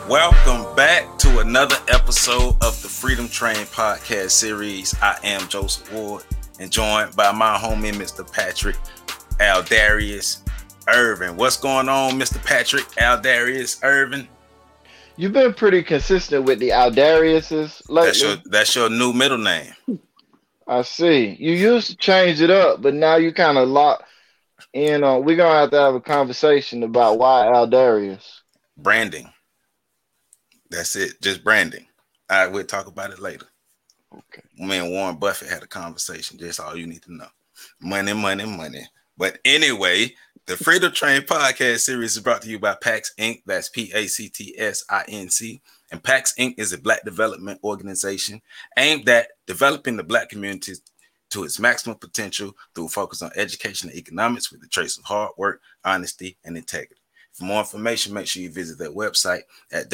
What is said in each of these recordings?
Welcome back to another episode of the Freedom Train podcast series. I am Joseph Ward and joined by my homie, Mr. Patrick Aldarius Irvin. What's going on, Mr. Patrick Aldarius Irvin? You've been pretty consistent with the Aldariuses lately. That's your new middle name. I see. You used to change it up, but now you kind of lock in on. We're gonna have a conversation about why Aldarius. Branding. That's it. Just branding. All right, we'll talk about it later. Okay. Me and Warren Buffett had a conversation. Just all you need to know. Money, money, money. But anyway, the Freedom Train podcast series is brought to you by PAX Inc. That's PACTSINC. And PAX Inc. is a Black development organization aimed at developing the Black community to its maximum potential through a focus on education and economics with a trace of hard work, honesty, and integrity. For more information, make sure you visit their website at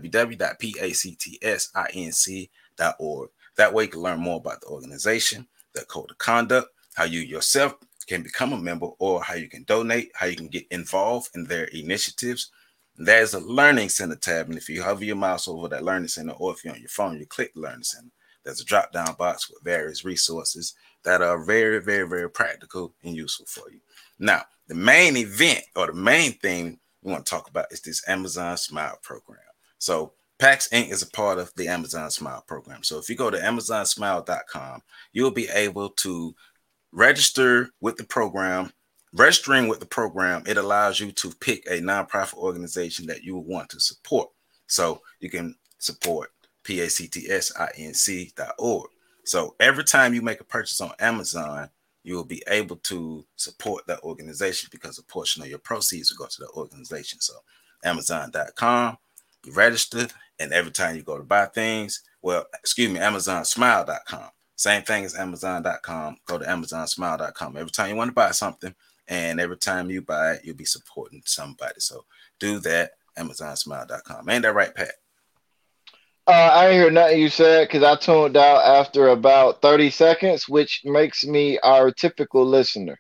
www.pactsinc.org. That way you can learn more about the organization, their code of conduct, how you yourself can become a member, or how you can donate, how you can get involved in their initiatives. There's a Learning Center tab, and if you hover your mouse over that Learning Center, or if you're on your phone, you click Learning Center. There's a drop-down box with various resources that are very, very, very practical and useful for you. Now, the main event or the main thing we want to talk about is this Amazon Smile program. So PAX Inc. is a part of the Amazon Smile program. So if you go to amazonsmile.com, you'll be able to register with the program. Registering with the program, it allows you to pick a nonprofit organization that you want to support. So you can support PACTSINC.org. So every time you make a purchase on Amazon, you will be able to support that organization because a portion of your proceeds will go to the organization. So Amazon.com, you register, and every time you go to buy things, AmazonSmile.com. Same thing as Amazon.com. Go to AmazonSmile.com. Every time you want to buy something, and every time you buy it, you'll be supporting somebody. So do that, AmazonSmile.com. Ain't that right, Pat? I didn't hear nothing you said because I tuned out after about 30 seconds, which makes me our typical listener.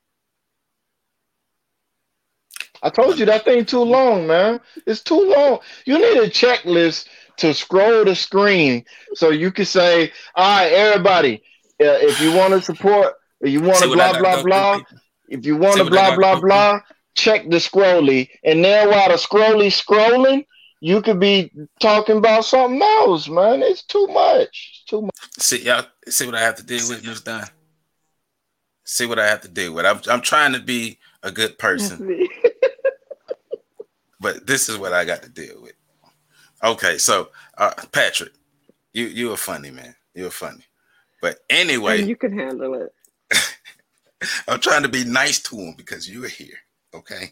I told you that thing too long, man. It's too long. You need a checklist to scroll the screen so you can say, all right, everybody, if you want to support, if you want to blah, blah, blah, if you want to blah, blah, blah, check the scrolly. And then while the scrolling, you could be talking about something else, man. It's too much. It's too much. See what I have to deal with, Ms. Dunn? See what I have to deal with. I'm trying to be a good person. But this is what I got to deal with. Okay, so Patrick, you're funny, man. You're funny. But anyway. And you can handle it. I'm trying to be nice to him because you're here. Okay.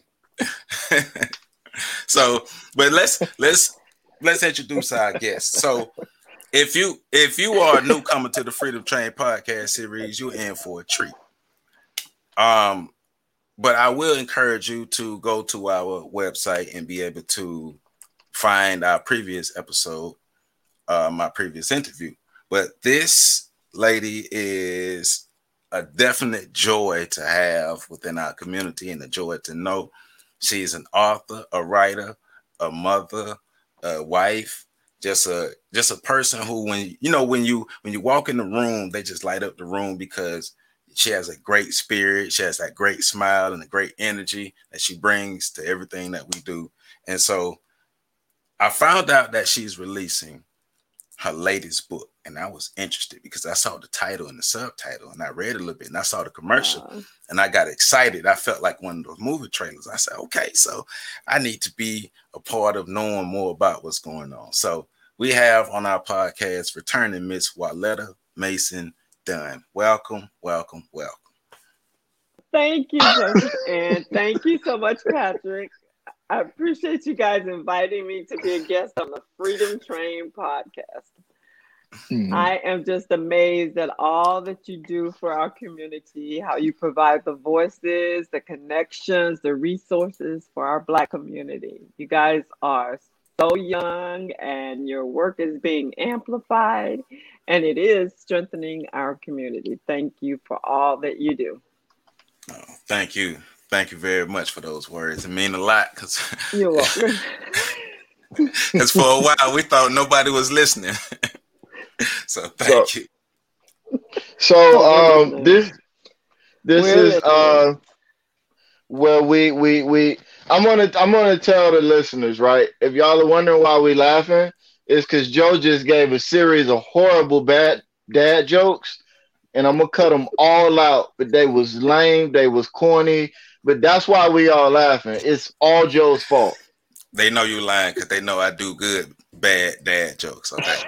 So, but let's introduce our guest. So, if you are a newcomer to the Freedom Train podcast series, you're in for a treat. But I will encourage you to go to our website and be able to find our previous episode, my previous interview. But this lady is a definite joy to have within our community and a joy to know. She's an author, a writer, a mother, a wife, just a person who, when you walk in the room, they just light up the room because she has a great spirit. She has that great smile and a great energy that she brings to everything that we do. And so I found out that she's releasing her latest book, and I was interested because I saw the title and the subtitle, and I read a little bit, and I saw the commercial, and I got excited. I felt like one of those movie trailers. I said, okay, so I need to be a part of knowing more about what's going on. So we have on our podcast returning Miss Waletta Mason Dunn. Welcome, welcome, welcome. Thank you, Joseph, and thank you so much, Patrick. I appreciate you guys inviting me to be a guest on the Freedom Train podcast. I am just amazed at all that you do for our community, how you provide the voices, the connections, the resources for our Black community. You guys are so young and your work is being amplified and it is strengthening our community. Thank you for all that you do. Oh, thank you. Thank you very much for those words. It mean a lot because you're welcome. Because for a while we thought nobody was listening. So So thank you. so this We're is listening. where we I'm gonna tell the listeners, right? If y'all are wondering why we laughing, it's because Joe just gave a series of horrible bad dad jokes, and I'm gonna cut them all out. But they was lame, they was corny, but that's why we all laughing. It's all Joe's fault. They know you lying because they know I do good bad dad jokes. Okay.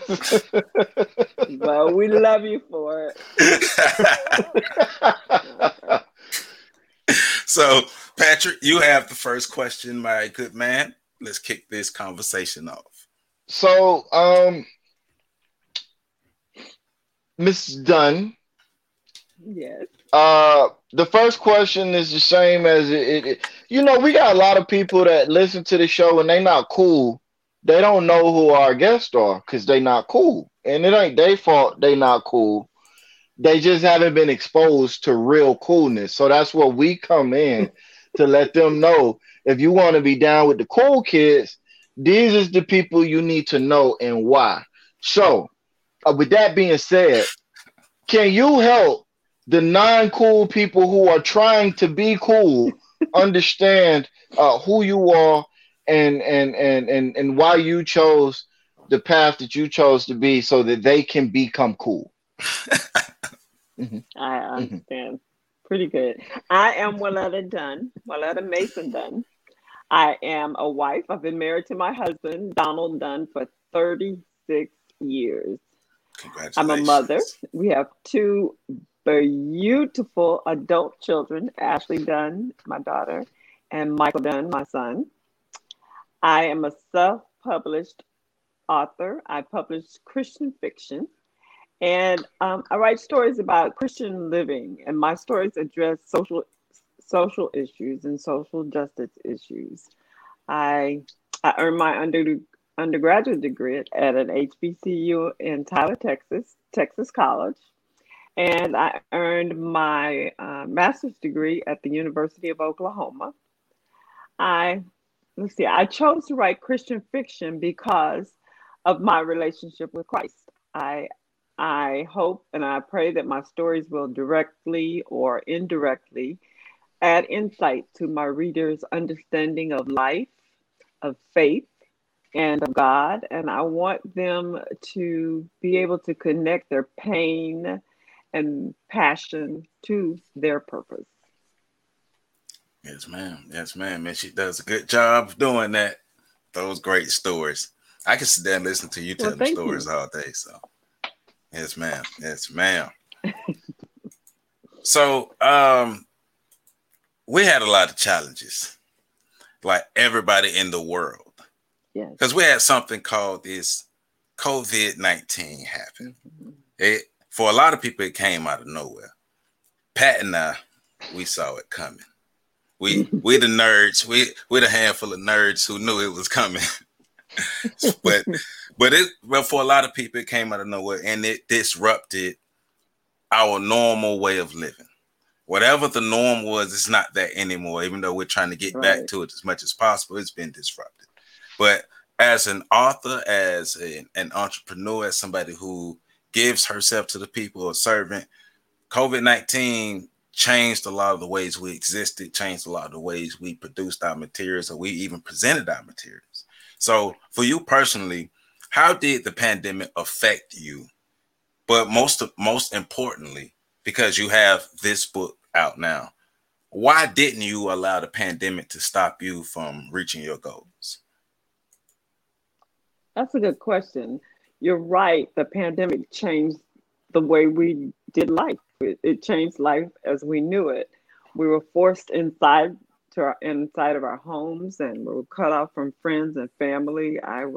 Well, we love you for it. Okay. So Patrick, you have the first question, my good man. Let's kick this conversation off. So, Miss Dunn, Yes. the first question is the same as you know, we got a lot of people that listen to the show and they not cool. They don't know who our guests are because they not cool. And it ain't their fault they not cool. They just haven't been exposed to real coolness. So that's where we come in to let them know if you want to be down with the cool kids, these is the people you need to know and why. So, with that being said, can you help the non-cool people who are trying to be cool understand who you are and why you chose the path that you chose to be so that they can become cool? Hmm. I Hmm. understand. Pretty good. I am Willetta Dunn, Willetta Mason Dunn. I am a wife. I've been married to my husband, Donald Dunn, for 36 years. I'm a mother. Congratulations. We have two beautiful adult children, Ashley Dunn, my daughter, and Michael Dunn, my son. I am a self published author. I publish Christian fiction. And I write stories about Christian living, and my stories address social issues and social justice issues. I I earned my undergraduate degree at an HBCU in Tyler, Texas, Texas College, and I earned my master's degree at the University of Oklahoma. I let's see, I chose to write Christian fiction because of my relationship with Christ. I hope and I pray that my stories will directly or indirectly add insight to my readers' understanding of life, of faith, and of God. And I want them to be able to connect their pain and passion to their purpose. Yes, ma'am. Yes, ma'am. And she does a good job of doing that. Those great stories. I can sit there and listen to you Well, tell them thank stories you. all day. So, yes, ma'am. Yes, ma'am. So, we had a lot of challenges, like everybody in the world, Yes. because we had something called this COVID-19 happen. Mhm. It for a lot of people, it came out of nowhere. Pat and I, we saw it coming. We the nerds. We the handful of nerds who knew it was coming. but but for a lot of people, it came out of nowhere, and it disrupted our normal way of living. Whatever the norm was, it's not that anymore. Even though we're trying to get back Right. to it as much as possible, it's been disrupted. But as an author, as an entrepreneur, as somebody who gives herself to the people, a servant, COVID-19 changed a lot of the ways we existed, changed a lot of the ways we produced our materials, or we even presented our materials. So, for you personally, how did the pandemic affect you? But most importantly, because you have this book out now, why didn't you allow the pandemic to stop you from reaching your goals? That's a good question. You're right. The pandemic changed the way we did life. It changed life as we knew it. We were forced inside of our homes, and we were cut off from friends and family.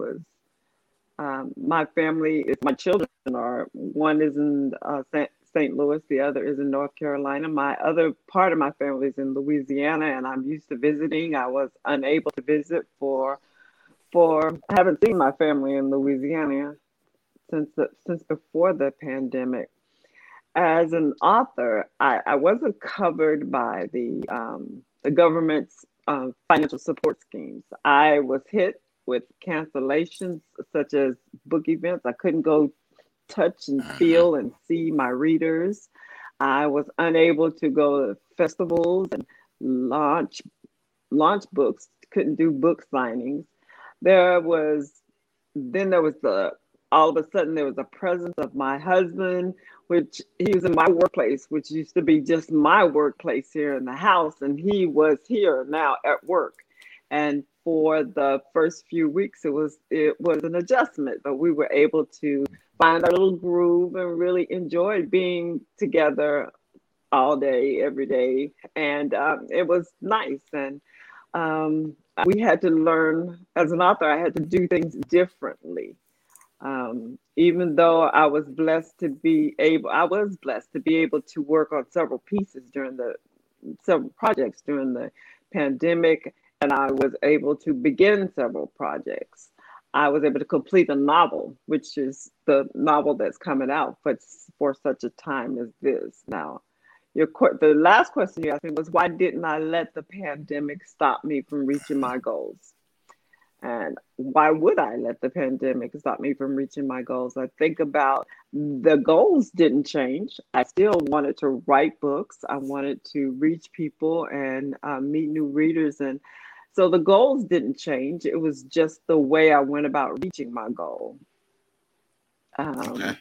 My family is my children are one is in St. Louis, the other is in North Carolina. My other part of my family is in Louisiana, and I'm used to visiting. I was unable to visit for I haven't seen my family in Louisiana since before the pandemic. As an author, I wasn't covered by the government's financial support schemes. I was hit. with cancellations, such as book events. I couldn't go touch and feel and see my readers. I was unable to go to festivals and launch books. Couldn't do book signings. There was there was the all of a sudden there was a presence of my husband, which he was in my workplace, which used to be just my workplace here in the house, and he was here now at work. And for the first few weeks, it was an adjustment, but we were able to find our little groove and really enjoy being together all day, every day, and it was nice. And we had to learn as an author. I had to do things differently. Even though I was blessed to be able to work on several projects during the pandemic, and I was able to begin several projects. I was able to complete a novel, which is the novel that's coming out for such a time as this. Now, the last question you asked me was, why didn't I let the pandemic stop me from reaching my goals? And why would I let the pandemic stop me from reaching my goals? I think about the goals didn't change. I still wanted to write books. I wanted to reach people and meet new readers. And so the goals didn't change. It was just the way I went about reaching my goal. Okay.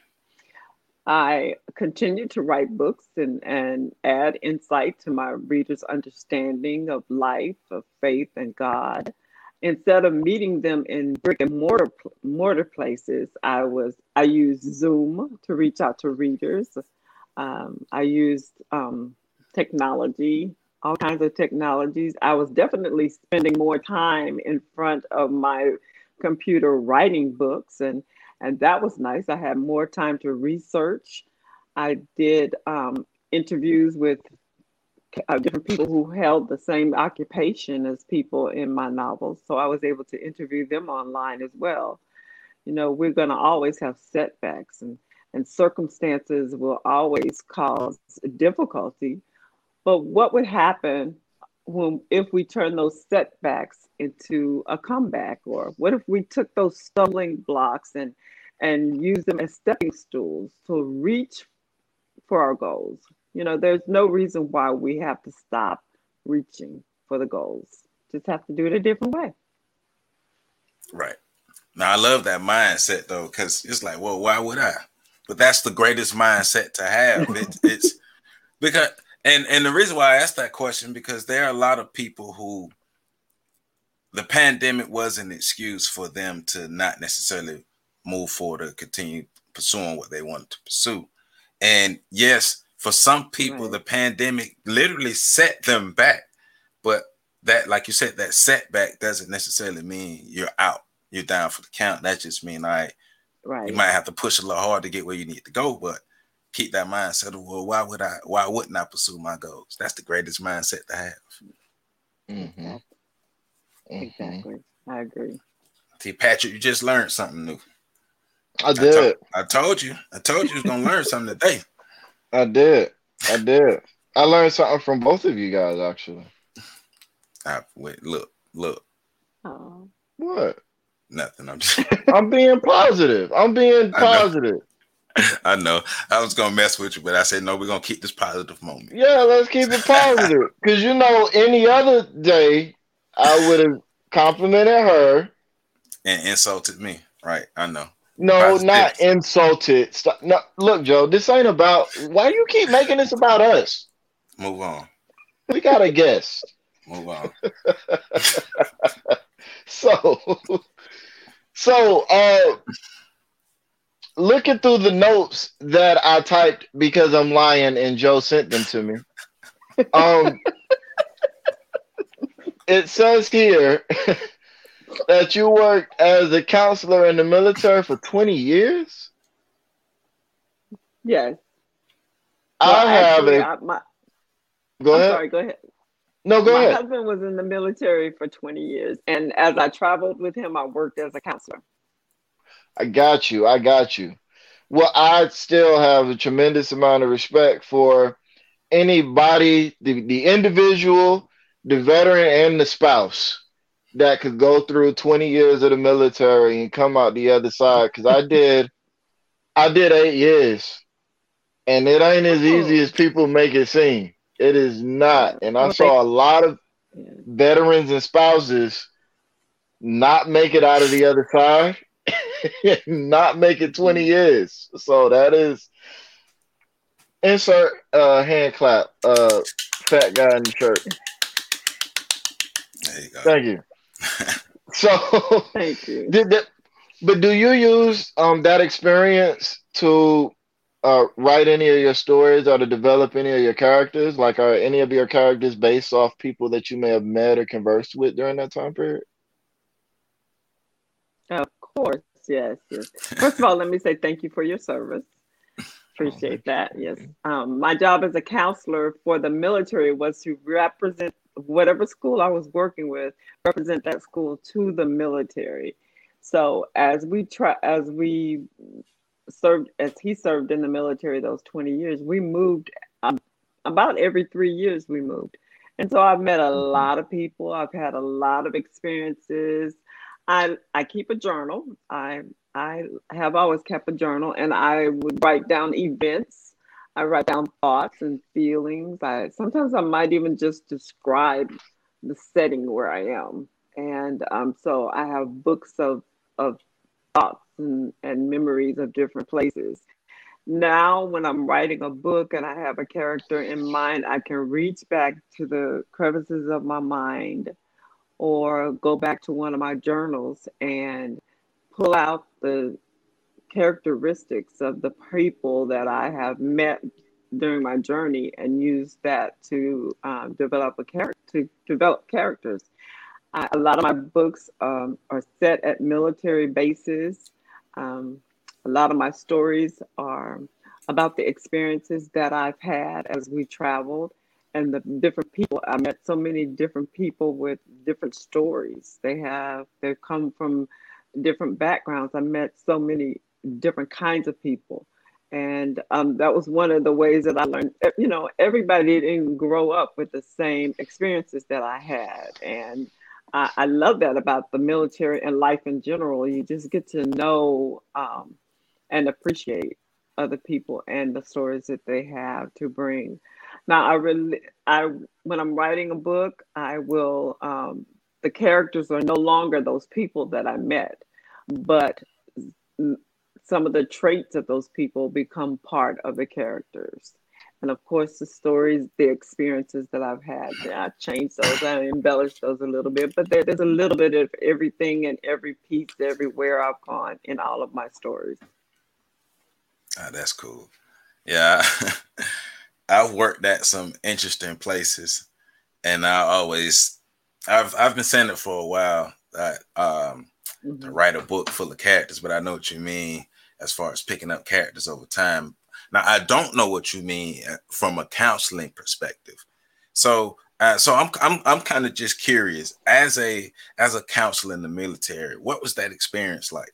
I continued to write books and add insight to my readers' understanding of life, of faith, and God. Instead of meeting them in brick and mortar places, I used Zoom to reach out to readers. I used technology, all kinds of technologies. I was definitely spending more time in front of my computer writing books, and that was nice. I had more time to research. I did interviews with different people who held the same occupation as people in my novels. So I was able to interview them online as well. You know, we're going to always have setbacks, and circumstances will always cause difficulty. But what would happen if we turn those setbacks into a comeback? Or what if we took those stumbling blocks and use them as stepping stools to reach for our goals? You know, there's no reason why we have to stop reaching for the goals. Just have to do it a different way. Right. Now, I love that mindset, though, because it's like, well, why would I? But that's the greatest mindset to have. It's because, and the reason why I asked that question, because there are a lot of people who the pandemic was an excuse for them to not necessarily move forward or continue pursuing what they wanted to pursue. And yes, for some people, the pandemic literally set them back. But that, like you said, that setback doesn't necessarily mean you're out. You're down for the count. That just means you might have to push a little hard to get where you need to go, but keep that mindset of, well, why wouldn't I pursue my goals? That's the greatest mindset to have. Mm-hmm. Exactly. I agree. See, Patrick, you just learned something new. I did. I told you you was gonna learn something today. I did. I learned something from both of you guys, actually. Wait, look. Oh. What? Nothing. I'm just. I'm being positive. I know. I was gonna mess with you, but I said no. We're gonna keep this positive moment. Yeah, let's keep it positive. Because you know, any other day, I would have complimented her and insulted me. Right? I know. No, positive. Not insulted. Stop. No, look, Joe. This ain't about. Why do you keep making this about us? Move on. We got a guest. Move on. So, looking through the notes that I typed because I'm lying and Joe sent them to me. It says here that you worked as a counselor in the military for 20 years? Yes. Go ahead. Sorry, go ahead. No, go ahead. My husband was in the military for 20 years. And as I traveled with him, I worked as a counselor. I got you. Well, I still have a tremendous amount of respect for anybody, the individual, the veteran, and the spouse that could go through 20 years of the military and come out the other side. Because I did 8 years, and it ain't as easy Oh, as people make it seem. It is not. yeah. And I Well, thank saw a lot of you. veterans and spouses not make it out of the other side, not make it 20 Mhm. years. So that is insert hand clap, fat guy in the shirt. There you go. Thank you. So Thank you. did that, but do you use that experience to write any of your stories or to develop any of your characters? Like, are any of your characters based off people that you may have met or conversed with during that time period? Of course, yes, yes. First of all, let me say thank you for your service. Oh, Appreciate thank you. that. Yes. My job as a counselor for the military was to represent whatever school I was working with, represent that school to the military. So as we served, as he served in the military those 20 years, we moved about every 3 years we moved. And so I've met a Okay. lot of people. I've had a lot of experiences. I keep a journal. I have always kept a journal, and I would write down events. I write down thoughts and feelings. I sometimes I might even just describe the setting where I am. And so I have books of thoughts and memories of different places. Now, when I'm writing a book and I have a character in mind, I can reach back to the crevices of my mind or go back to one of my journals and pull out the characteristics of the people that I have met during my journey and use that to develop a character, to develop characters. A lot of my books are set at military bases. Um, a lot of my stories are about the experiences that I've had as we traveled and the different people. I met so many different people with different stories. They've come from different backgrounds. I met so many different kinds of people. And that was one of the ways that I learned. You know, everybody didn't grow up with the same experiences that I had. And I love that about the military and life in general. You just get to know and appreciate other people and the stories that they have to bring. Now, I when I'm writing a book, I will. The characters are no longer those people that I met, but some of the traits of those people become part of the characters. And of course, the stories, the experiences that I've had, I change those, I embellish those a little bit, but there's a little bit of everything and every piece, everywhere I've gone in all of my stories. Ah, that's cool. Yeah, I've worked at some interesting places, and I've been saying it for a while that to Hmm. write a book full of characters, but I know what you mean as far as picking up characters over time. Now, I don't know what you mean from a counseling perspective. So I'm kind of just curious as a counselor in the military, what was that experience like?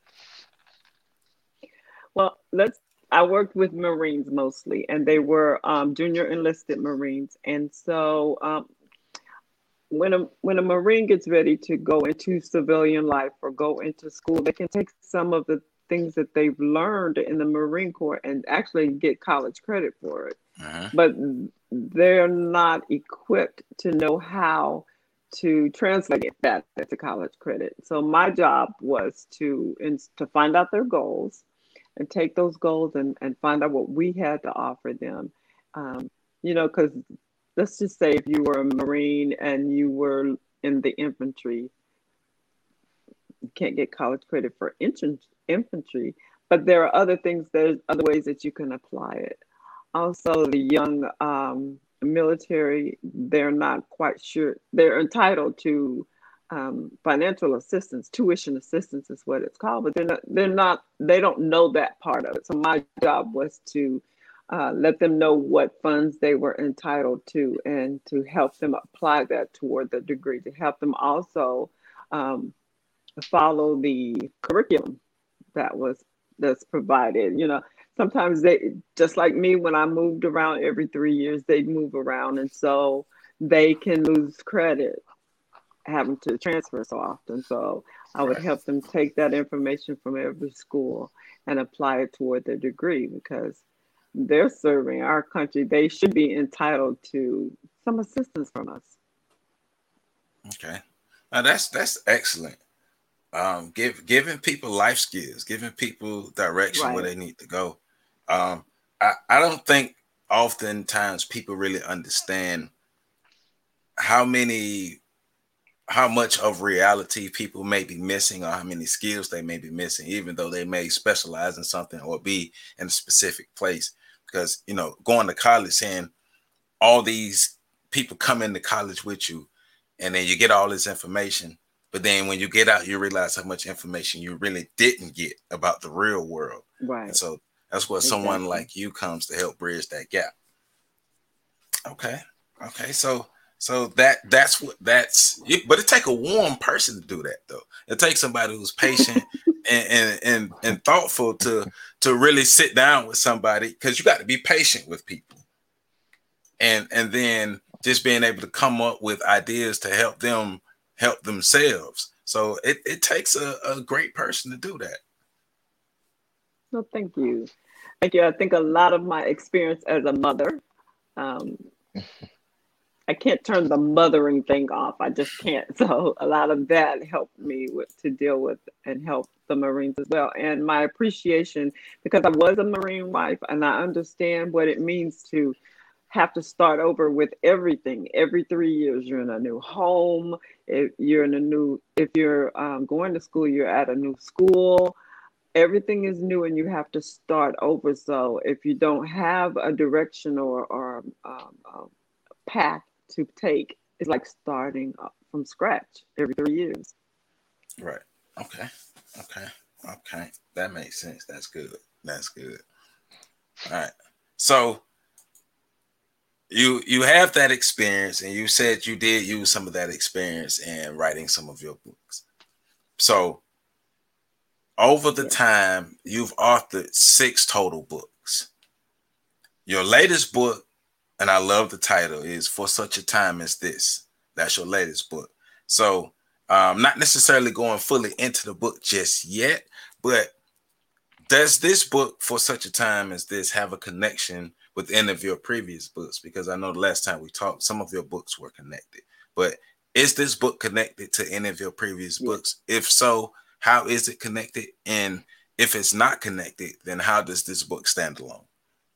Well, I worked with Marines mostly, and they were junior enlisted Marines. And so when a Marine gets ready to go into civilian life or go into school, they can take some of the things that they've learned in the Marine Corps and actually get college credit for it. Uh-huh. But they're not equipped to know how to translate that into college credit. So my job was to find out their goals and take those goals and find out what we had to offer them. Um, because let's just say if you were a Marine and you were in the infantry, you can't get college credit for infantry, but there are other things, there's other ways that you can apply it. Also, the young military, they're not quite sure. They're entitled to financial assistance, tuition assistance is what it's called, but they don't know that part of it. So my job was to let them know what funds they were entitled to and to help them apply that toward the degree, to help them also um, follow the curriculum that was that's provided. Sometimes they, just like me, when I moved around every 3 years, they'd move around, and so they can lose credit having to transfer so often. So I would Right. help them take that information from every school and apply it toward their degree because they're serving our country. They should be entitled to some assistance from us. Okay. Now that's excellent. Giving people life skills, giving people direction where Right. they need to go. I don't think oftentimes people really understand how many how much of reality people may be missing or how many skills they may be missing, even though they may specialize in something or be in a specific place. Because, going to college, saying all these people come into college with you and then you get all this information. But then when you get out, you realize how much information you really didn't get about the real world. And Right. so that's where someone Exactly. like you comes to help bridge that gap. Okay. Okay. So but it take a warm person to do that though. It takes somebody who's patient and thoughtful to really sit down with somebody because you got to be patient with people and then just being able to come up with ideas to help them help themselves. So it takes a great person to do that. No, thank you. Thank you. I think a lot of my experience as a mother, um, I can't turn the mothering thing off. I just can't. So a lot of that helped me to deal with and help the Marines as well. And my appreciation, because I was a Marine wife and I understand what it means to have to start over with everything. Every 3 years, you're in a new home. If you're going to school, you're at a new school. Everything is new and you have to start over. So if you don't have a direction or a path to take, it's like starting from scratch every 3 years. Right. Okay. Okay. Okay. That makes sense. That's good. That's good. All right. So you have that experience and you said you did use some of that experience in writing some of your books. So over the Yes. time you've authored 6 total books. Your latest book, and I love the title, is For Such a Time as This. That's your latest book. So not necessarily going fully into the book just yet, but does this book For Such a Time as This have a connection with any of your previous books? Because I know the last time we talked, some of your books were connected. But is this book connected to any of your previous Yes. books? If so, how is it connected? And if it's not connected, then how does this book stand alone?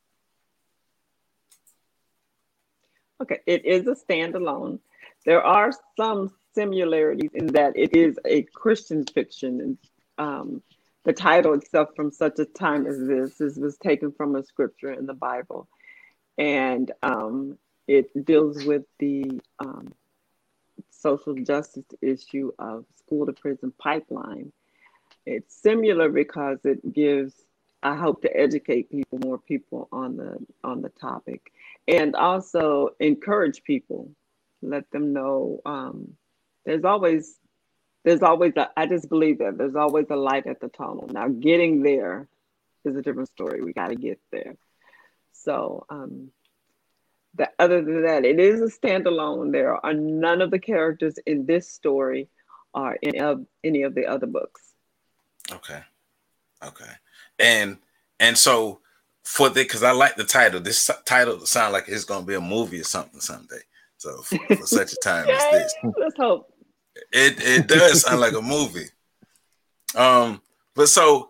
Okay, it is a standalone. There are some similarities in that it is a Christian fiction. And the title itself, From Such a Time as This, was taken from a scripture in the Bible. And it deals with the social justice issue of school to prison pipeline. It's similar because it gives, I hope, to educate more people on the topic, and also encourage people, let them know there's always I just believe that there's always a light at the tunnel. Now getting there is a different story. We got to get there. So other than that, it is a standalone. There are none of the characters in this story are in any of the other books. Okay. Okay. And so because I like the title, this title sounds like it's gonna be a movie or something someday. So for such a time as this, Let's hope. it does sound like a movie. But so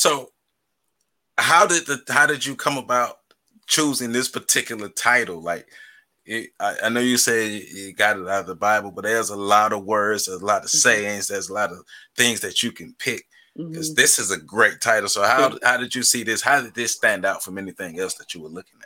how did you come about choosing this particular title? Like, I know you said you got it out of the Bible, but there's a lot of words, there's a lot of sayings, there's a lot of things that you can pick. Because this is a great title. So how did you see this? How did this stand out from anything else that you were looking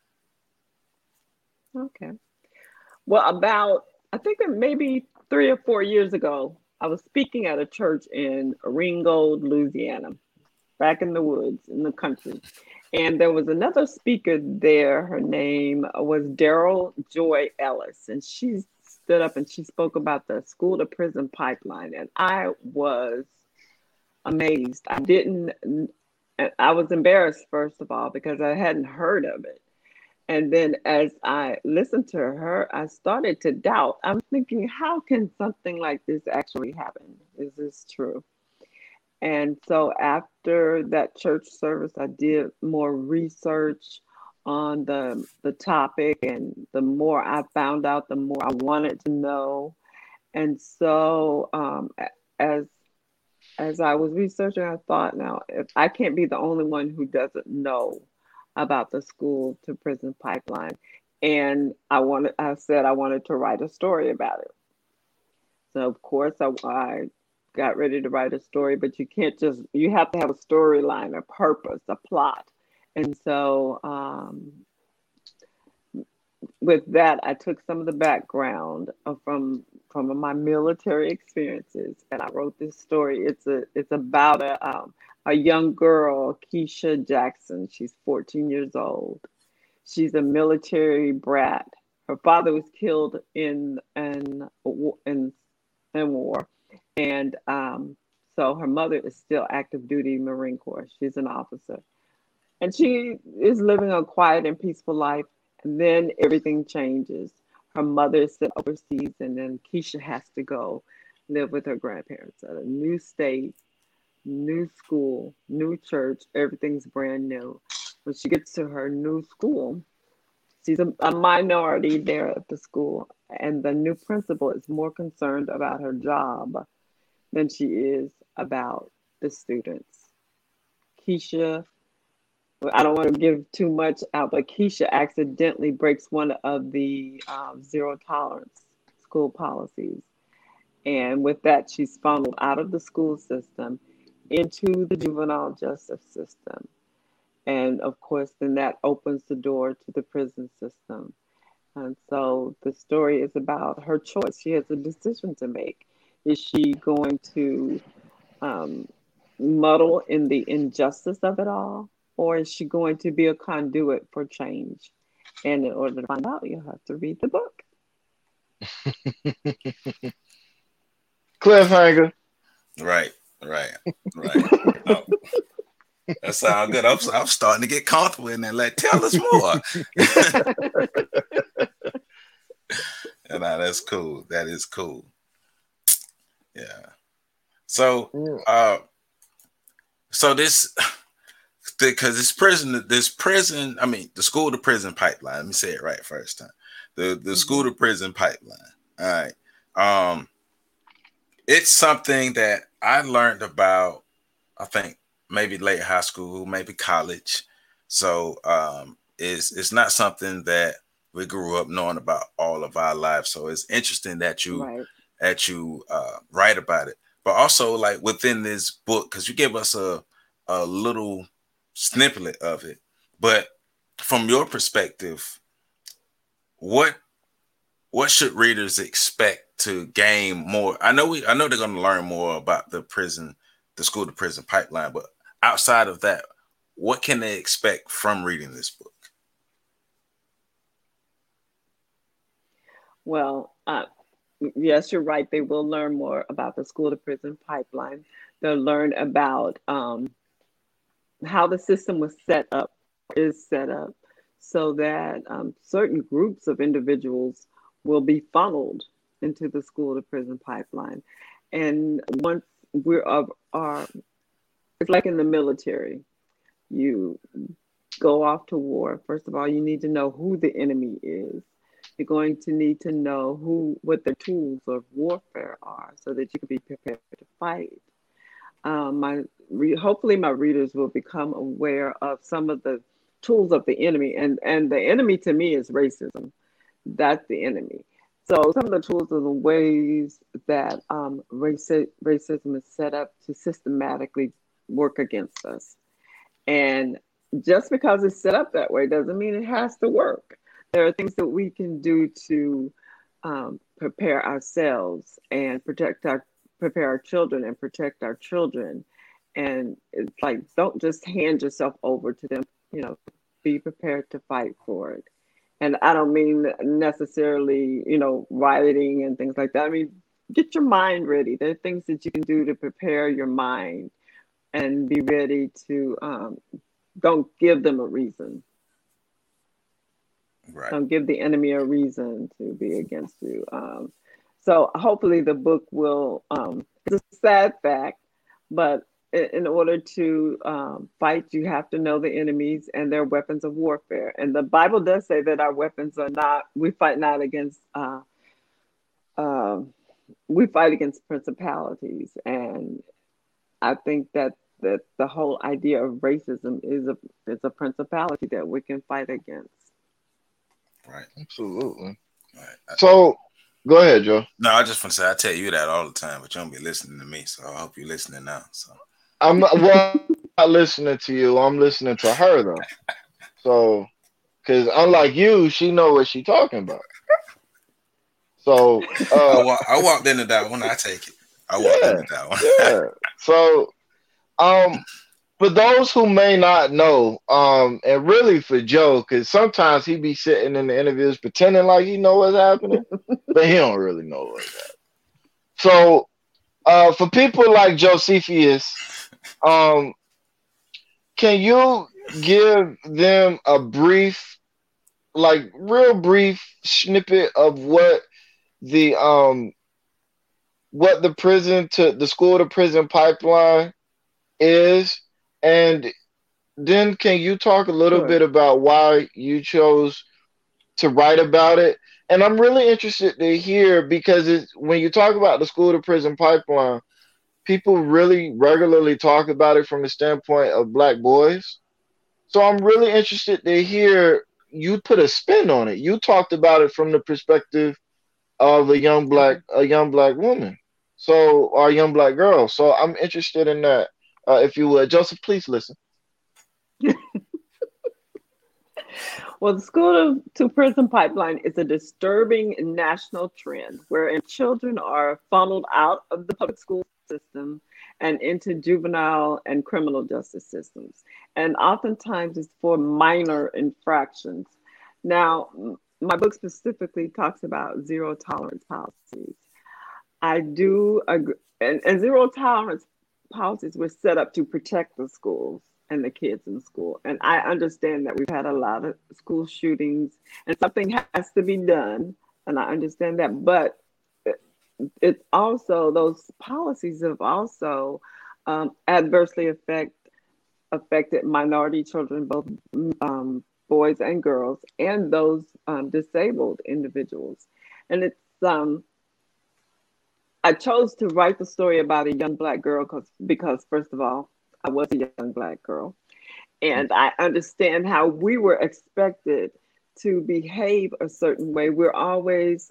at? Okay. Well, I think maybe 3 or 4 years ago, I was speaking at a church in Ringgold, Louisiana, back in the woods, in the country. And there was another speaker there. Her name was Daryl Joy Ellis. And she stood up and she spoke about the school to prison pipeline. And I was amazed. I was embarrassed, first of all, because I hadn't heard of it. And then as I listened to her, I started to doubt. I'm thinking, how can something like this actually happen? Is this true? And so after that church service, I did more research on the topic, and the more I found out, the more I wanted to know. And so as as I was researching, I thought, now, if I can't be the only one who doesn't know about the school to prison pipeline. And I said I wanted to write a story about it. So of course I got ready to write a story, but you have to have a storyline, a purpose, a plot. And so with that, I took some of the background from my military experiences, and I wrote this story. It's about a young girl, Keisha Jackson. She's 14 years old. She's a military brat. Her father was killed in war, and so her mother is still active duty Marine Corps. She's an officer, and she is living a quiet and peaceful life. And then everything changes. Her mother is sent overseas, and then Keisha has to go live with her grandparents at a new state, new school, new church. Everything's brand new. When she gets to her new school, she's a minority there at the school, and the new principal is more concerned about her job than she is about the students. Keisha, I don't want to give too much out, but Keisha accidentally breaks one of the zero tolerance school policies. And with that, she's funneled out of the school system into the juvenile justice system. And of course, then that opens the door to the prison system. And so the story is about her choice. She has a decision to make. Is she going to um, muddle in the injustice of it all? Or is she going to be a conduit for change? And in order to find out, you have to read the book. Cliffhanger. Right. Oh, that sounds good. I'm starting to get comfortable in there. Like, tell us more. And that's cool. That is cool. Yeah. So, so this, because I mean, the school to prison pipeline. Let me say it right first time. The school to prison pipeline. All right. It's something that I learned about, I think maybe late high school, maybe college. So it's not something that we grew up knowing about all of our lives. So it's interesting that you write about it, but also like within this book, because you give us a little snippet of it. But from your perspective, what should readers expect to gain more? I know they're going to learn more about the school to prison pipeline, but outside of that, what can they expect from reading this book? Well, yes, you're right. They will learn more about the school to prison pipeline. They'll learn about how the system is set up, so that certain groups of individuals will be funneled into the school to prison pipeline. And once it's like in the military. You go off to war. First of all, you need to know who the enemy is. You're going to need to know what the tools of warfare are, so that you can be prepared to fight. Hopefully my readers will become aware of some of the tools of the enemy, and the enemy to me is racism. That's the enemy. So some of the tools are the ways that racism is set up to systematically work against us. And just because it's set up that way doesn't mean it has to work. There are things that we can do to prepare ourselves and prepare our children and protect our children. And it's like, don't just hand yourself over to them, be prepared to fight for it. And I don't mean necessarily, rioting and things like that. I mean, get your mind ready. There are things that you can do to prepare your mind and be ready to, don't give them a reason. Right. Don't give the enemy a reason to be against you. So hopefully the book will. It's a sad fact, but in order to fight, you have to know the enemies and their weapons of warfare. And the Bible does say that our weapons are not. We fight not against. Uh, we fight against principalities, and I think that the whole idea of racism is a principality that we can fight against. Right. Absolutely. Right. So, go ahead, Joe. No, I just want to say I tell you that all the time, but you don't be listening to me. So I hope you're listening now. So I'm not, well, I'm not listening to you. I'm listening to her though. So, because unlike you, she know what she talking about. So, I walked into that one. I take it. I walked into that one. yeah. So, for those who may not know, and really for Joe, because sometimes he be sitting in the interviews pretending like he know what's happening, but he don't really know what's happening. So, for people like Josephus, can you give them a brief, like real brief snippet of the the school to prison pipeline is, and then can you talk a little Sure. bit about why you chose to write about it? And I'm really interested to hear, because when you talk about the school to prison pipeline, people really regularly talk about it from the standpoint of Black boys. So I'm really interested to hear you put a spin on it. You talked about it from the perspective of a young black woman, so, or a young Black girl. So I'm interested in that. If you would, Joseph, please listen. Well, the school to prison pipeline is a disturbing national trend wherein children are funneled out of the public school system and into juvenile and criminal justice systems. And oftentimes it's for minor infractions. Now, my book specifically talks about zero tolerance policies. I do agree, and zero tolerance policies were set up to protect the schools and the kids in school. And I understand that we've had a lot of school shootings and something has to be done. And I understand that. But it's also, those policies have also adversely affected minority children, both boys and girls, and those disabled individuals. And it's I chose to write the story about a young Black girl because first of all, I was a young Black girl, and I understand how we were expected to behave a certain way. We're always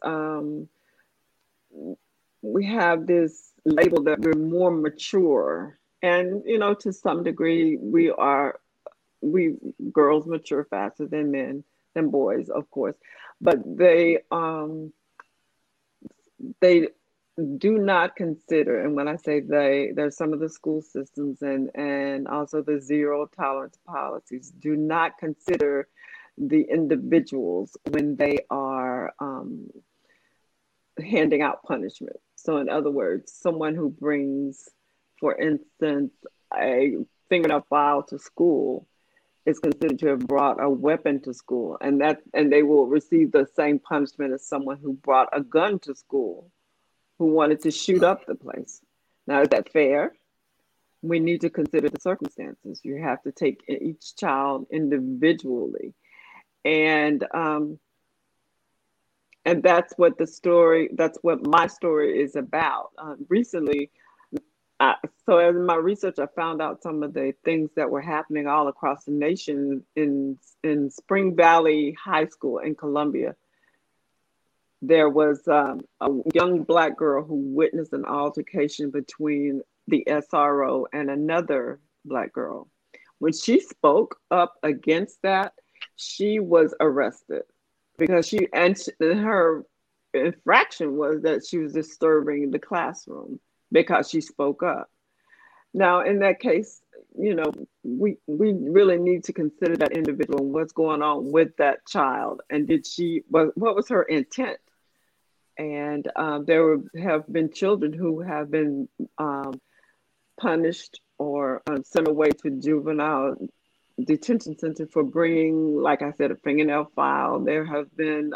we have this label that we're more mature, and to some degree we girls mature faster than boys, of course, but they do not consider, and when I say there's some of the school systems and also the zero tolerance policies do not consider the individuals when they are handing out punishment. So in other words, someone who brings, for instance, a fingernail file to school is considered to have brought a weapon to school, and they will receive the same punishment as someone who brought a gun to school, who wanted to shoot up the place. Now, is that fair? We need to consider the circumstances. You have to take each child individually, and that's what my story is about. Recently, so in my research, I found out some of the things that were happening all across the nation. In Spring Valley High School in Columbia, there was a young Black girl who witnessed an altercation between the SRO and another Black girl. When she spoke up against that, she was arrested because her infraction was that she was disturbing the classroom because she spoke up. Now, in that case, we really need to consider that individual and what's going on with that child, and what was her intent? And there have been children who have been punished or sent away to juvenile detention center for bringing, like I said, a fingernail file. There have been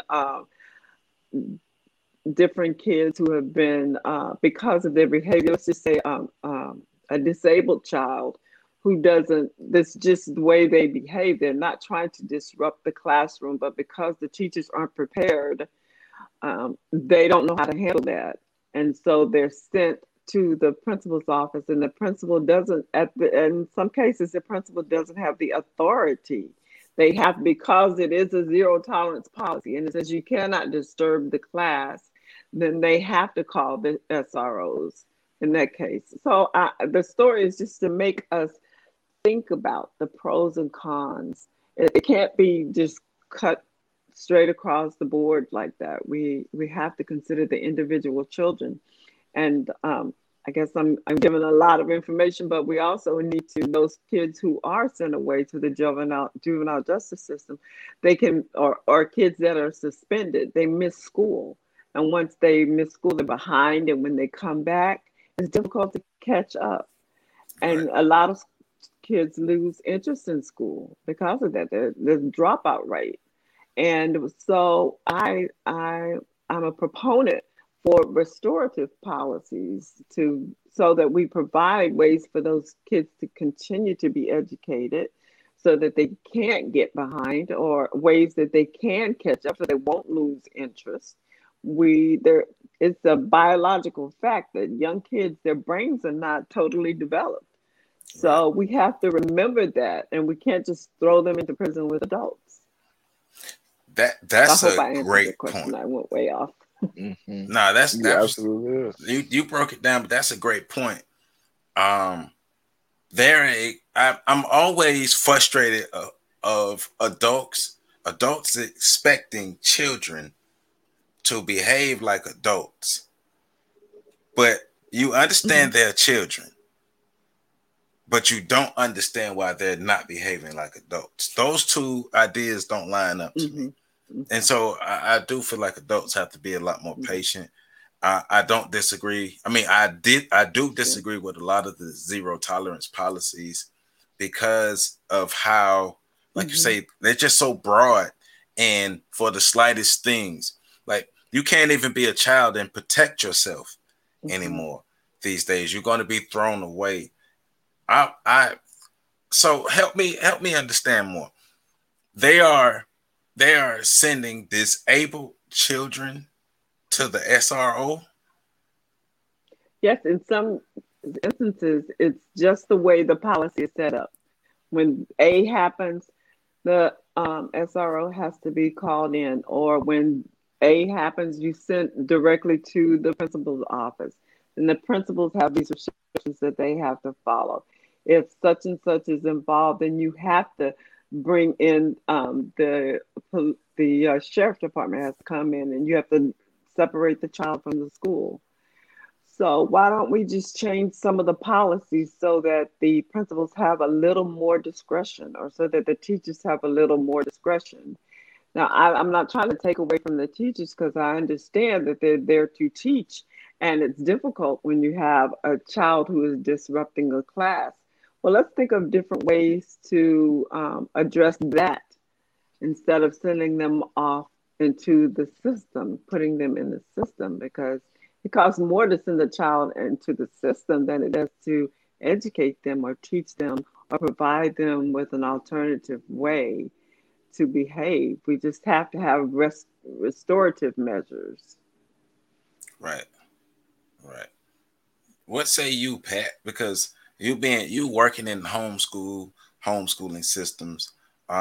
different kids who have been, because of their behavior, let's just say a disabled child who doesn't, that's just the way they behave. They're not trying to disrupt the classroom, but because the teachers aren't prepared, they don't know how to handle that. And so they're sent to the principal's office, and the principal doesn't, in some cases, the principal doesn't have the authority. They have, because it is a zero tolerance policy, and it says you cannot disturb the class, then they have to call the SROs in that case. So the story is just to make us think about the pros and cons. It can't be just cut straight across the board like that. We have to consider the individual children. And I guess I'm giving a lot of information, but we also need to, those kids who are sent away to the juvenile justice system, they can, or kids that are suspended, they miss school. And once they miss school, they're behind. And when they come back, it's difficult to catch up. And a lot of kids lose interest in school because of that, the dropout rate. And so I'm a proponent for restorative policies so that we provide ways for those kids to continue to be educated so that they can't get behind, or ways that they can catch up so they won't lose interest. It's a biological fact that young kids, their brains are not totally developed. So we have to remember that, and we can't just throw them into prison with adults. That's a great point. I went way off. Mm-hmm. No, that's absolutely you broke it down, but that's a great point. I'm always frustrated of adults expecting children to behave like adults, but you understand they're children, but you don't understand why they're not behaving like adults. Those two ideas don't line up to me. And so I do feel like adults have to be a lot more patient. I don't disagree. I mean, I do disagree with a lot of the zero tolerance policies because of how, like you say, they're just so broad, and for the slightest things, like you can't even be a child and protect yourself anymore these days. You're going to be thrown away. So help me understand more. They are sending disabled children to the SRO? Yes, in some instances, it's just the way the policy is set up. When A happens, the SRO has to be called in, or when A happens, you send directly to the principal's office. And the principals have these restrictions that they have to follow. If such and such is involved, then you have to bring in the sheriff department has to come in, and you have to separate the child from the school. So why don't we just change some of the policies so that the principals have a little more discretion, or so that the teachers have a little more discretion? Now, I'm not trying to take away from the teachers, because I understand that they're there to teach, and it's difficult when you have a child who is disrupting a class. Well, let's think of different ways to address that instead of sending them off into the system, putting them in the system, because it costs more to send a child into the system than it does to educate them or teach them or provide them with an alternative way to behave. We just have to have restorative measures. Right. What say you, Pat? Because you working in homeschooling systems.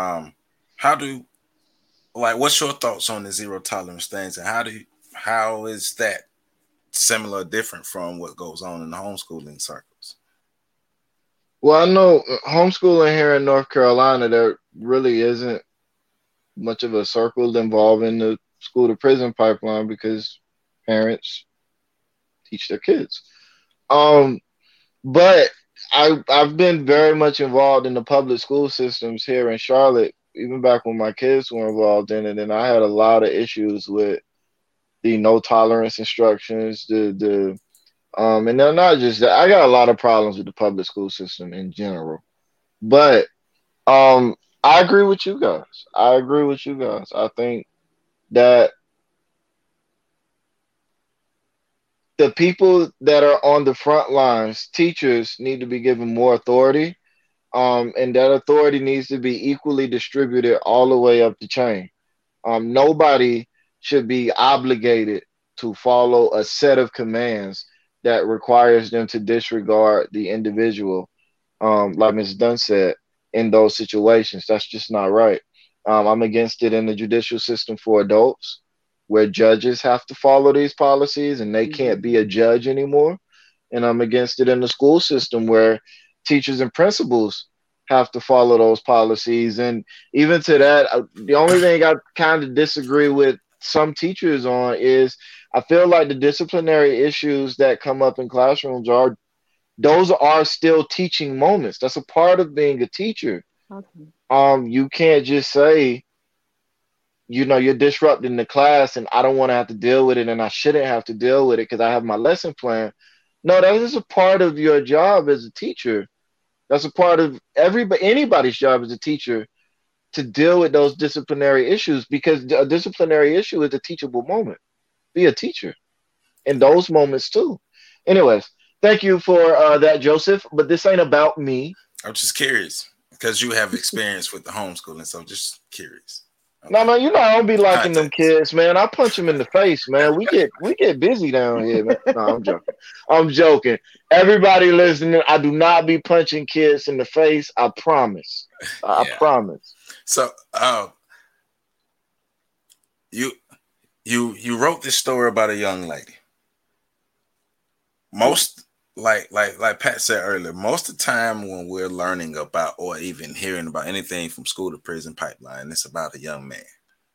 What's your thoughts on the zero tolerance things, and how is that similar, different from what goes on in the homeschooling circles? Well, I know homeschooling here in North Carolina, there really isn't much of a circle involving the school to prison pipeline because parents teach their kids. But I've been very much involved in the public school systems here in Charlotte, even back when my kids were involved in it, and I had a lot of issues with the no tolerance instructions, and they're not just that. I got a lot of problems with the public school system in general, but I agree with you guys. I agree with you guys. I think that the people that are on the front lines, teachers, need to be given more authority. And that authority needs to be equally distributed all the way up the chain. Nobody should be obligated to follow a set of commands that requires them to disregard the individual, like Ms. Dunn said, in those situations. That's just not right. I'm against it in the judicial system for adults, where judges have to follow these policies and they can't be a judge anymore. And I'm against it in the school system, where teachers and principals have to follow those policies. And even to that, the only thing I kind of disagree with some teachers on is I feel like the disciplinary issues that come up in classrooms are those are still teaching moments. That's a part of being a teacher. Okay. You can't just say, you're disrupting the class and I don't want to have to deal with it and I shouldn't have to deal with it because I have my lesson plan. No, that is a part of your job as a teacher. That's a part of anybody's job as a teacher to deal with those disciplinary issues, because a disciplinary issue is a teachable moment. Be a teacher in those moments too. Anyways, thank you for that, Joseph. But this ain't about me. I'm just curious because you have experience with the homeschooling, so I'm just curious. Okay. No, man, I don't be liking them kids, man. I punch them in the face, man. We get busy down here, man. No, I'm joking. I'm joking. Everybody listening, I do not be punching kids in the face. I promise. I promise. So, you wrote this story about a young lady. Most like Pat said earlier, most of the time when we're learning about or even hearing about anything from school to prison pipeline, it's about a young man.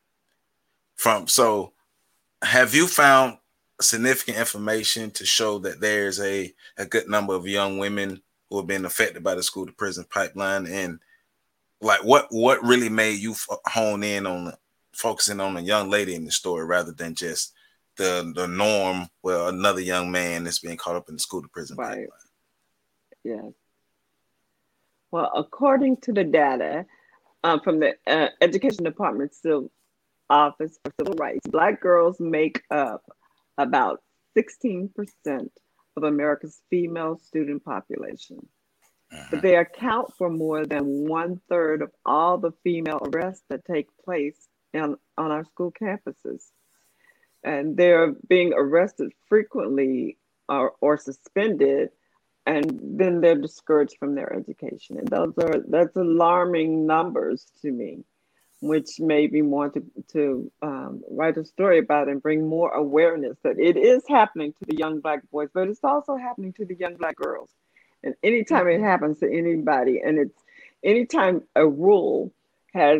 So have you found significant information to show that there's a good number of young women who have been affected by the school to prison pipeline? And like what really made you hone in on focusing on a young lady in the story rather than just the norm where another young man is being caught up in the school to prison pipeline? Yes. Well, according to the data from the Education Department's Office for Civil Rights, Black girls make up about 16% of America's female student population. But they account for more than 1/3 of all the female arrests that take place on our school campuses. And they're being arrested frequently or suspended, and then they're discouraged from their education. And that's alarming numbers to me, which made me want to write a story about it and bring more awareness that it is happening to the young Black boys, but it's also happening to the young Black girls. And anytime it happens to anybody, and it's anytime a rule has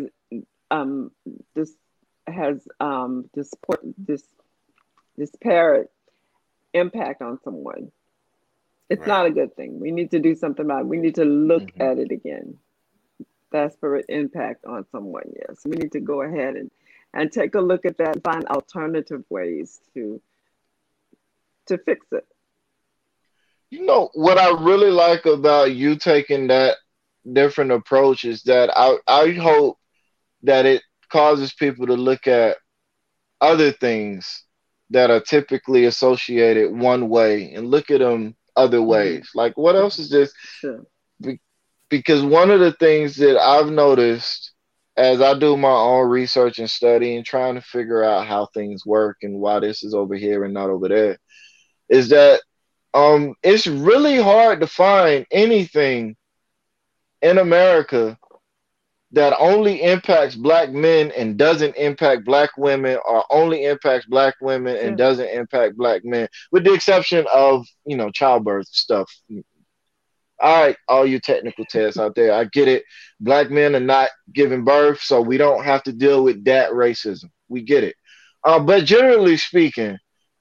disparate impact on someone, it's not a good thing. We need to do something about it. We need to look at it again. Disparate impact on someone, yes. We need to go ahead and take a look at that and find alternative ways to fix it. What I really like about you taking that different approach is that I hope that it causes people to look at other things that are typically associated one way and look at them other ways. Like, what else is this? Sure. Because one of the things that I've noticed as I do my own research and study and trying to figure out how things work and why this is over here and not over there is that it's really hard to find anything in America that only impacts Black men and doesn't impact Black women, or only impacts Black women and doesn't impact Black men, with the exception of, childbirth stuff. All right, all you technical tests out there, I get it. Black men are not giving birth, so we don't have to deal with that racism. We get it. But generally speaking,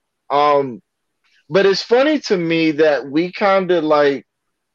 but it's funny to me that we kind of like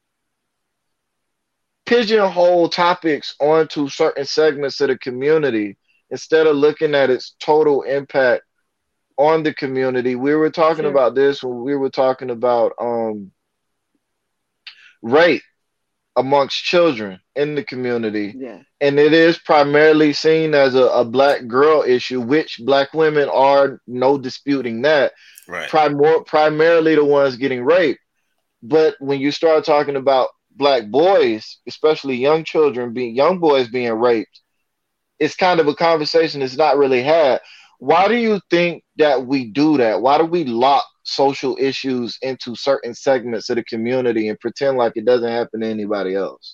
pigeonhole topics onto certain segments of the community instead of looking at its total impact on the community. We were talking about this when we were talking about rape amongst children in the community. Yeah. And it is primarily seen as a black girl issue, which black women are no disputing that. Right. Primarily the ones getting raped. But when you start talking about black boys, especially young boys being raped, it's kind of a conversation that's not really had. Why do you think that we do that? Why do we lock social issues into certain segments of the community and pretend like it doesn't happen to anybody else?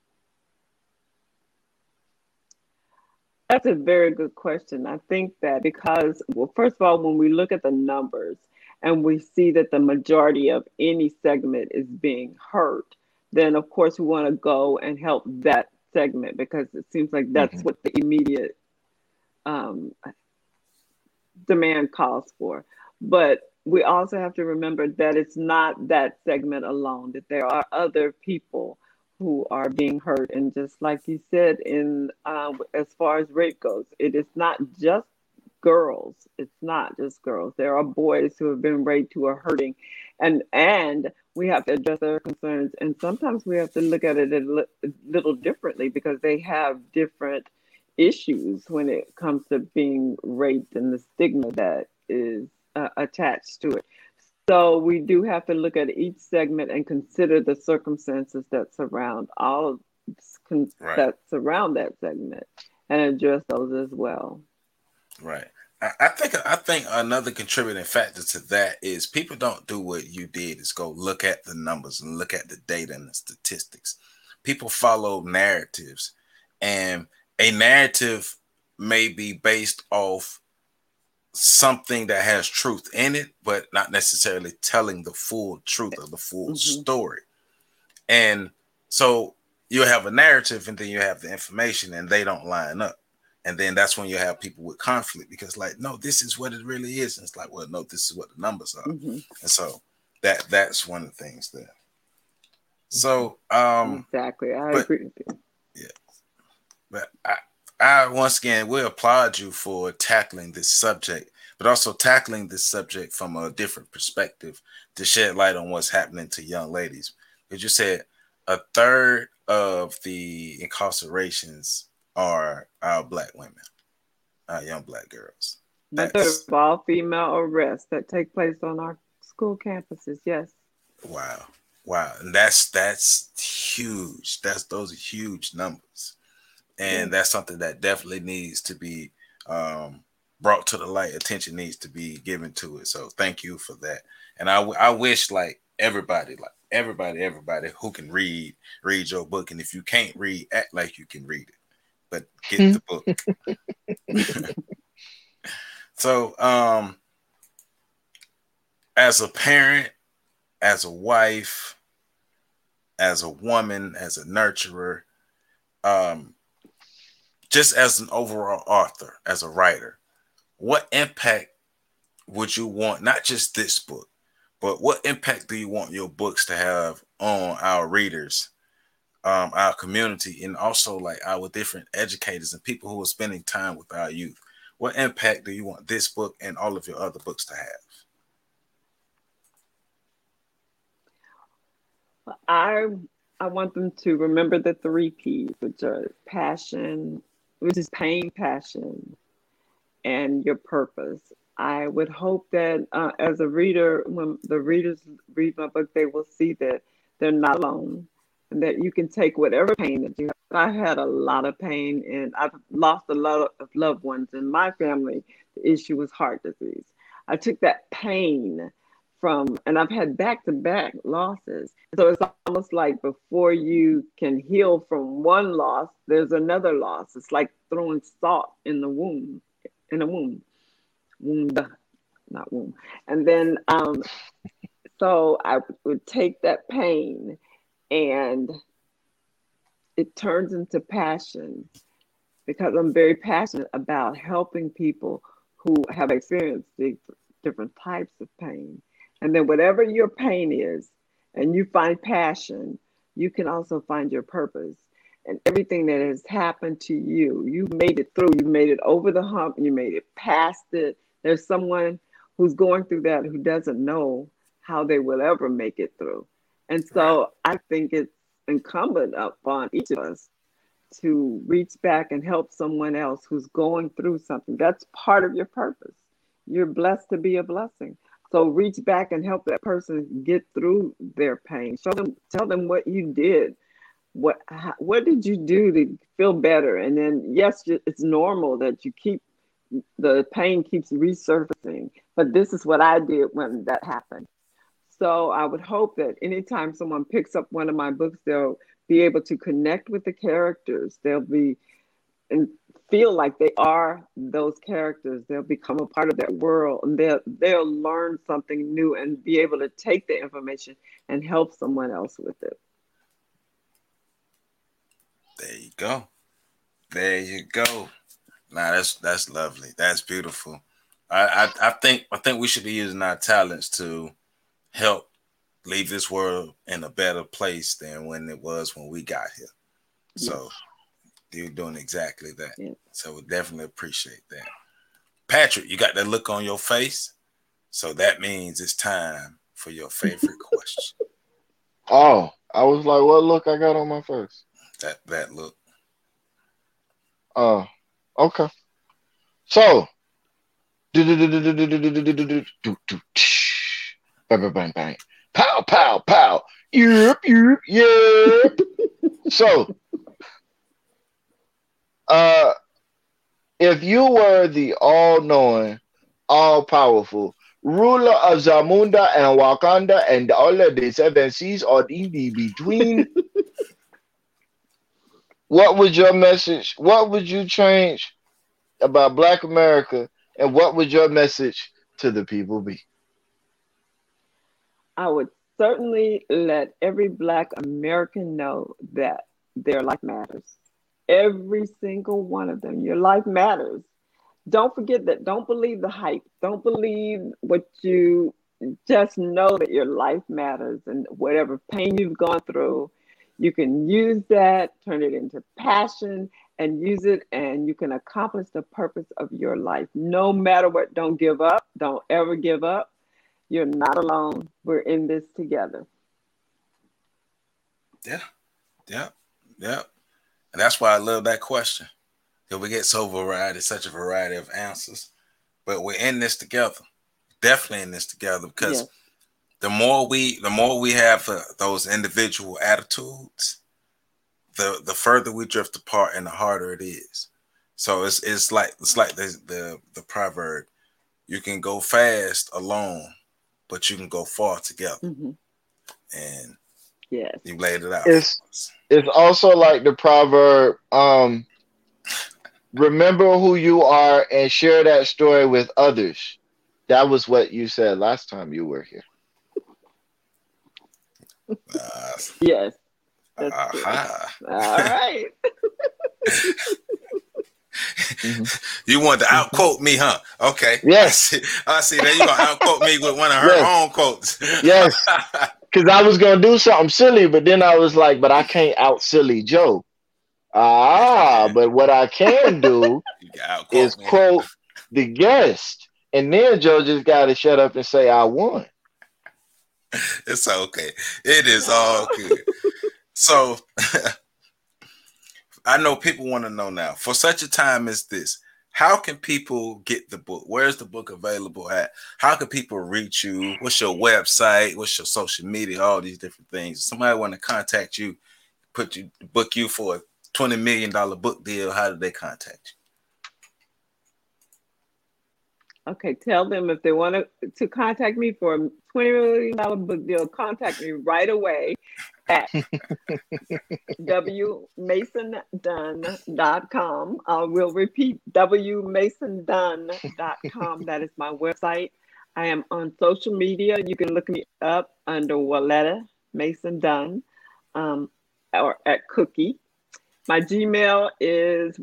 That's a very good question. I think that because, well, first of all, when we look at the numbers and we see that the majority of any segment is being hurt, then of course we want to go and help that segment because it seems like that's what the immediate um, demand calls for. But we also have to remember that it's not that segment alone, that there are other people who are being hurt. And just like you said, as far as rape goes, it is not just girls. It's not just girls. There are boys who have been raped who are hurting. And we have to address their concerns. And sometimes we have to look at it a little differently because they have different issues when it comes to being raped and the stigma that is attached to it. So we do have to look at each segment and consider the circumstances that surround that surround that segment and address those as well. Right. I think another contributing factor to that is people don't do what you did, is go look at the numbers and look at the data and the statistics. People follow narratives, and a narrative may be based off something that has truth in it, but not necessarily telling the full truth or the full story. And so you have a narrative and then you have the information and they don't line up. And then that's when you have people with conflict because like, no, this is what it really is. And it's like, well, no, this is what the numbers are. And so that's one of the things there. So exactly. I agree with you. Yeah. But I once again will applaud you for tackling this subject, but also tackling this subject from a different perspective to shed light on what's happening to young ladies. Because you said a third of the incarcerations are our black women, our young black girls. A third of all female arrests that take place on our school campuses. Yes. Wow. And that's huge. Those are huge numbers. And that's something that definitely needs to be brought to the light. Attention needs to be given to it. So thank you for that. And I wish like everybody who can read your book. And if you can't read, act like you can read it, but get the book. So as a parent, as a wife, as a woman, as a nurturer, just as an overall author, as a writer, what impact would you want, not just this book, but what impact do you want your books to have on our readers, our community, and also like our different educators and people who are spending time with our youth? What impact do you want this book and all of your other books to have? I want them to remember the 3 P's, which are passion, which is pain, passion, and your purpose. I would hope that as a reader, when the readers read my book, they will see that they're not alone and that you can take whatever pain that you have. I had a lot of pain and I've lost a lot of loved ones in my family. The issue was heart disease. I took that pain and I've had back-to-back losses. So it's almost like before you can heal from one loss, there's another loss. It's like throwing salt in a wound. Not womb. And then, so I would take that pain and it turns into passion because I'm very passionate about helping people who have experienced different types of pain. And then whatever your pain is, and you find passion, you can also find your purpose. And everything that has happened to you, you made it through, you made it over the hump, you made it past it. There's someone who's going through that who doesn't know how they will ever make it through. And so I think it's incumbent upon each of us to reach back and help someone else who's going through something. That's part of your purpose. You're blessed to be a blessing. So reach back and help that person get through their pain. Tell them what you did. What did you do to feel better? And then, yes, it's normal that the pain keeps resurfacing, but this is what I did when that happened. So I would hope that anytime someone picks up one of my books, they'll be able to connect with the characters. They'll be and feel like they are those characters. They'll become a part of that world, and they'll learn something new and be able to take the information and help someone else with it. There you go. There you go. Nah, that's lovely. That's beautiful. I think we should be using our talents to help leave this world in a better place than when it was when we got here. So you're doing exactly that. Yeah. So we definitely appreciate that. Patrick, you got that look on your face. So that means it's time for your favorite question. Oh, I was like, what look I got on my face? That look. Oh, okay. So, bang, bang, bang, pow, pow, pow, yep, yep, yep. So, if you were the all-knowing, all-powerful ruler of Zamunda and Wakanda and all of the seven seas or in the between, what would your message? What would you change about Black America, and what would your message to the people be? I would certainly let every Black American know that their life matters. Every single one of them. Your life matters. Don't forget that. Don't believe the hype. Don't believe what you just know that your life matters, and whatever pain you've gone through, you can use that, turn it into passion, and use it, and you can accomplish the purpose of your life. No matter what, don't give up. Don't ever give up. You're not alone. We're in this together. Yeah. And that's why I love that question. Because we get such a variety of answers. But we're in this together. Definitely in this together. Because the more we have those individual attitudes, the further we drift apart and the harder it is. So it's like the proverb, you can go fast alone, but you can go far together. Mm-hmm. And you laid it out. It's also like the proverb, remember who you are and share that story with others. That was what you said last time you were here. Yes. All right. You wanted to outquote me, huh? Okay. Yes. I see that. You're going to outquote me with one of her own quotes. Yes. Because I was going to do something silly, but then I was like, but I can't out silly Joe. But what I can do is quote the guest. And then Joe just got to shut up and say, I won. It's okay. It is all good. So I know people want to know now, for such a time as this, how can people get the book? Where's the book available at? How can people reach you? What's your website? What's your social media? All these different things. Somebody want to contact you, book you for a $20 million book deal. How do they contact you? Okay, tell them if they want to contact me for a $20 million book deal, contact me right away at wmasondunn.com. I will repeat, wmasondunn.com. That is my website. I am on social media. You can look me up under Waletta Mason Dunn or at Cookie. My Gmail is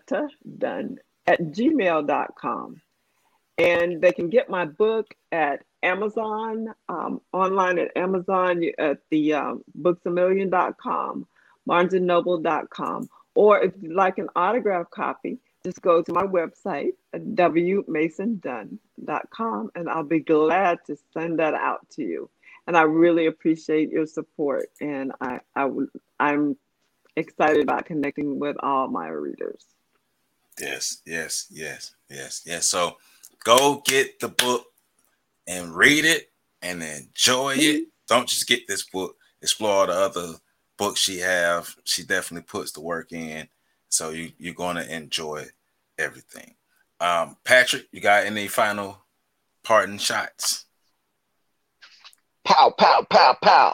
walletadunn@gmail.com. And they can get my book at Amazon, online at Amazon, at the booksamillion.com, barnesandnoble.com. Or if you'd like an autographed copy, just go to my website at wmasondunn.com, and I'll be glad to send that out to you. And I really appreciate your support. And I would I'm excited about connecting with all my readers. Yes. So go get the book and read it and enjoy it. Don't just get this book. Explore the other books she have. She definitely puts the work in. So you're going to enjoy everything. Patrick, you got any final parting shots? Pow, pow, pow, pow.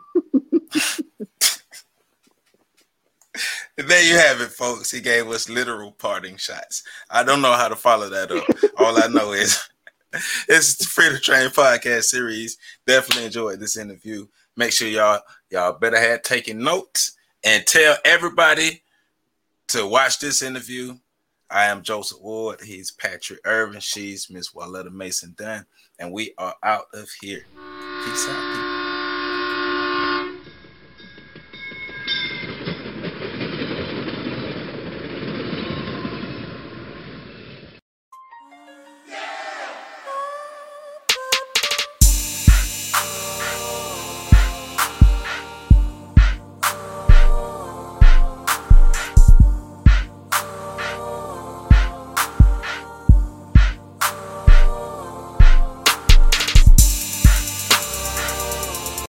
There you have it, folks. He gave us literal parting shots. I don't know how to follow that up. All I know is it's the Freedom Train podcast series. Definitely enjoyed this interview. Make sure y'all better have taken notes and tell everybody to watch this interview. I am Joseph Ward. He's Patrick Irvin. She's Miss Waletta Mason Dunn. And we are out of here. Peace out, people.